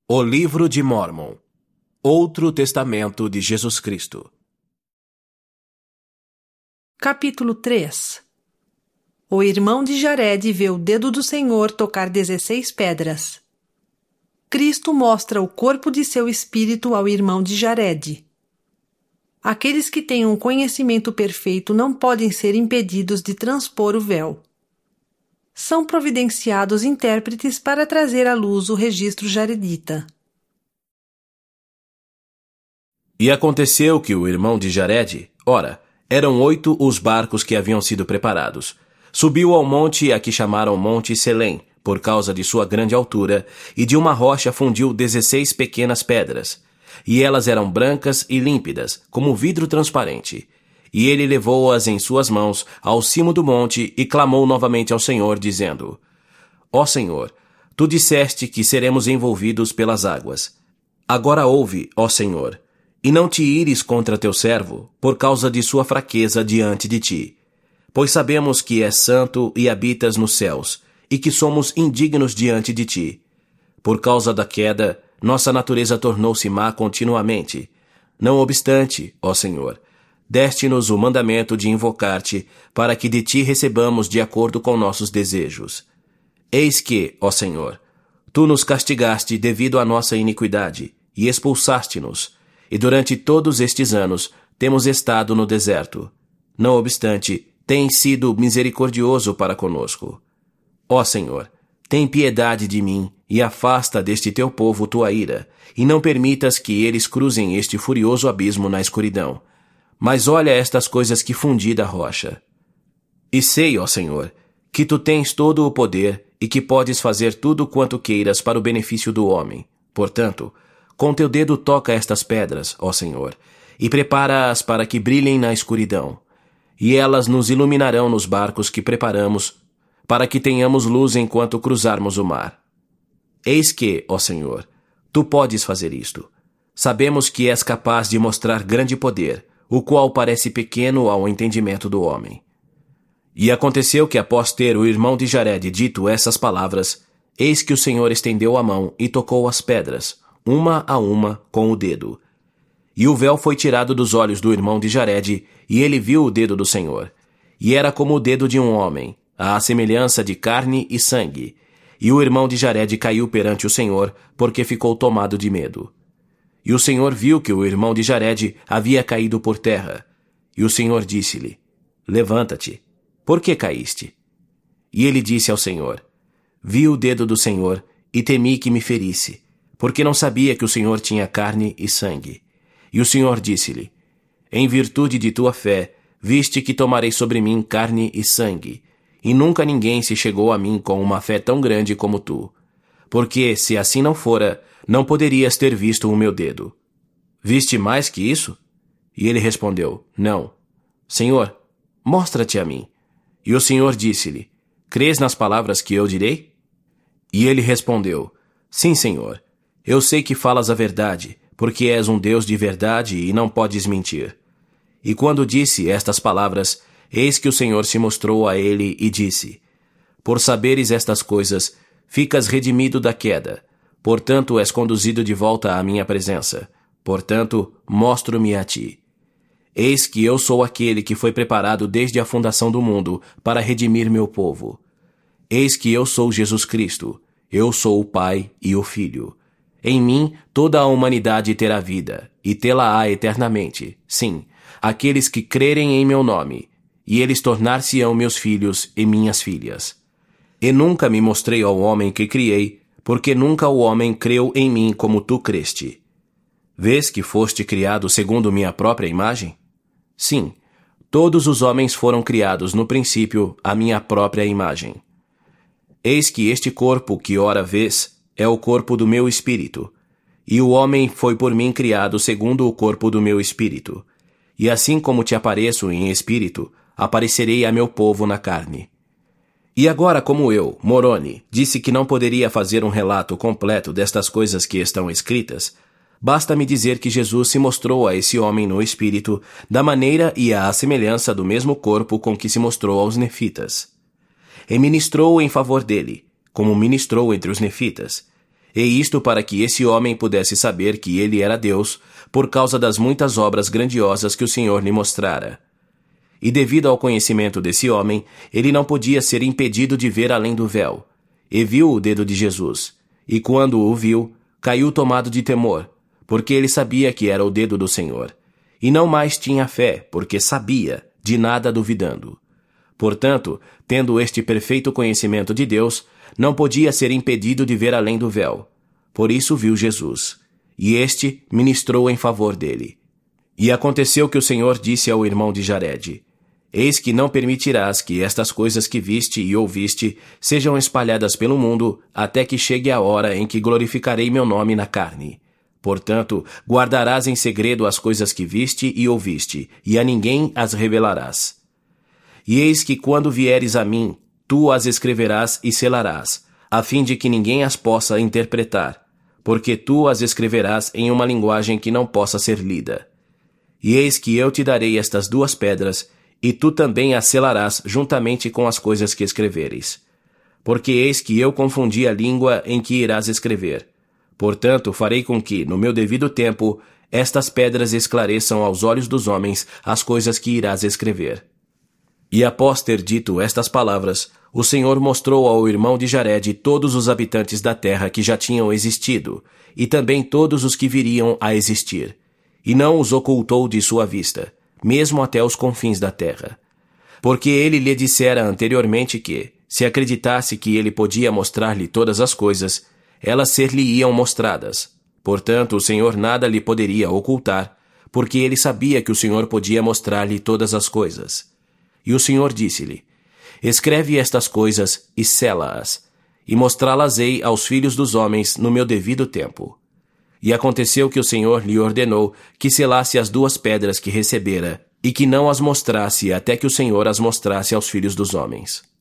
O Livro de Mórmon. Outro Testamento de Jesus Cristo. Capítulo 3. O irmão de Jared vê o dedo do Senhor tocar 16 pedras. Cristo mostra o corpo de seu espírito ao irmão de Jared. Aqueles que têm um conhecimento perfeito não podem ser impedidos de transpor o véu. São providenciados intérpretes para trazer à luz o registro jaredita. E aconteceu que o irmão de Jared, eram 8 os barcos que haviam sido preparados. Subiu ao monte a que chamaram Monte Selém, por causa de sua grande altura, e de uma rocha fundiu 16 pequenas pedras. E elas eram brancas e límpidas, como vidro transparente. E ele levou-as em suas mãos ao cimo do monte e clamou novamente ao Senhor, dizendo: Ó Senhor, tu disseste que seremos envolvidos pelas águas. Agora ouve, ó Senhor, e não te ires contra teu servo, por causa de sua fraqueza diante de ti. Pois sabemos que és santo e habitas nos céus, e que somos indignos diante de ti. Por causa da queda, nossa natureza tornou-se má continuamente. Não obstante, ó Senhor, deste-nos o mandamento de invocar-te, para que de ti recebamos de acordo com nossos desejos. Eis que, ó Senhor, tu nos castigaste devido à nossa iniquidade, e expulsaste-nos, e durante todos estes anos temos estado no deserto. Não obstante, tens sido misericordioso para conosco. Ó Senhor, tem piedade de mim, e afasta deste teu povo tua ira, e não permitas que eles cruzem este furioso abismo na escuridão. Mas olha estas coisas que fundi da rocha. E sei, ó Senhor, que tu tens todo o poder e que podes fazer tudo quanto queiras para o benefício do homem. Portanto, com teu dedo toca estas pedras, ó Senhor, e prepara-as para que brilhem na escuridão. E elas nos iluminarão nos barcos que preparamos, para que tenhamos luz enquanto cruzarmos o mar. Eis que, ó Senhor, tu podes fazer isto. Sabemos que és capaz de mostrar grande poder, o qual parece pequeno ao entendimento do homem. E aconteceu que, após ter o irmão de Jared dito essas palavras, eis que o Senhor estendeu a mão e tocou as pedras, uma a uma, com o dedo. E o véu foi tirado dos olhos do irmão de Jared, e ele viu o dedo do Senhor. E era como o dedo de um homem, à semelhança de carne e sangue. E o irmão de Jared caiu perante o Senhor, porque ficou tomado de medo. E o Senhor viu que o irmão de Jared havia caído por terra. E o Senhor disse-lhe: Levanta-te. Por que caíste? E ele disse ao Senhor: Vi o dedo do Senhor e temi que me ferisse, porque não sabia que o Senhor tinha carne e sangue. E o Senhor disse-lhe: Em virtude de tua fé, viste que tomarei sobre mim carne e sangue, e nunca ninguém se chegou a mim com uma fé tão grande como tu. Porque, se assim não fora, não poderias ter visto o meu dedo. Viste mais que isso? E ele respondeu: Não. Senhor, mostra-te a mim. E o Senhor disse-lhe: Crês nas palavras que eu direi? E ele respondeu: Sim, Senhor. Eu sei que falas a verdade, porque és um Deus de verdade e não podes mentir. E quando disse estas palavras, eis que o Senhor se mostrou a ele e disse: Por saberes estas coisas, ficas redimido da queda. Portanto, és conduzido de volta à minha presença. Portanto, mostro-me a ti. Eis que eu sou aquele que foi preparado desde a fundação do mundo para redimir meu povo. Eis que eu sou Jesus Cristo. Eu sou o Pai e o Filho. Em mim, toda a humanidade terá vida, e tê-la-á eternamente. Sim, aqueles que crerem em meu nome, e eles tornar-se-ão meus filhos e minhas filhas. E nunca me mostrei ao homem que criei, porque nunca o homem creu em mim como tu creste. Vês que foste criado segundo minha própria imagem? Sim, todos os homens foram criados no princípio à minha própria imagem. Eis que este corpo que ora vês é o corpo do meu espírito, e o homem foi por mim criado segundo o corpo do meu espírito. E assim como te apareço em espírito, aparecerei a meu povo na carne. E agora, como eu, Moroni, disse que não poderia fazer um relato completo destas coisas que estão escritas, basta-me dizer que Jesus se mostrou a esse homem no espírito, da maneira e à semelhança do mesmo corpo com que se mostrou aos nefitas. E ministrou em favor dele, como ministrou entre os nefitas, e isto para que esse homem pudesse saber que ele era Deus, por causa das muitas obras grandiosas que o Senhor lhe mostrara. E devido ao conhecimento desse homem, ele não podia ser impedido de ver além do véu. E viu o dedo de Jesus, e quando o viu, caiu tomado de temor, porque ele sabia que era o dedo do Senhor. E não mais tinha fé, porque sabia, de nada duvidando. Portanto, tendo este perfeito conhecimento de Deus, não podia ser impedido de ver além do véu. Por isso viu Jesus, e este ministrou em favor dele. E aconteceu que o Senhor disse ao irmão de Jared: Eis que não permitirás que estas coisas que viste e ouviste sejam espalhadas pelo mundo, até que chegue a hora em que glorificarei meu nome na carne. Portanto, guardarás em segredo as coisas que viste e ouviste, e a ninguém as revelarás. E eis que quando vieres a mim, tu as escreverás e selarás, a fim de que ninguém as possa interpretar, porque tu as escreverás em uma linguagem que não possa ser lida. E eis que eu te darei estas 2 pedras, e tu também as selarás juntamente com as coisas que escreveres. Porque eis que eu confundi a língua em que irás escrever. Portanto, farei com que, no meu devido tempo, estas pedras esclareçam aos olhos dos homens as coisas que irás escrever. E após ter dito estas palavras, o Senhor mostrou ao irmão de Jared todos os habitantes da terra que já tinham existido, e também todos os que viriam a existir, e não os ocultou de sua vista, mesmo até os confins da terra. Porque ele lhe dissera anteriormente que, se acreditasse que ele podia mostrar-lhe todas as coisas, elas ser-lhe-iam mostradas. Portanto, o Senhor nada lhe poderia ocultar, porque ele sabia que o Senhor podia mostrar-lhe todas as coisas. E o Senhor disse-lhe: Escreve estas coisas e sela-as, e mostrá-las-ei aos filhos dos homens no meu devido tempo. E aconteceu que o Senhor lhe ordenou que selasse as 2 pedras que recebera, e que não as mostrasse até que o Senhor as mostrasse aos filhos dos homens.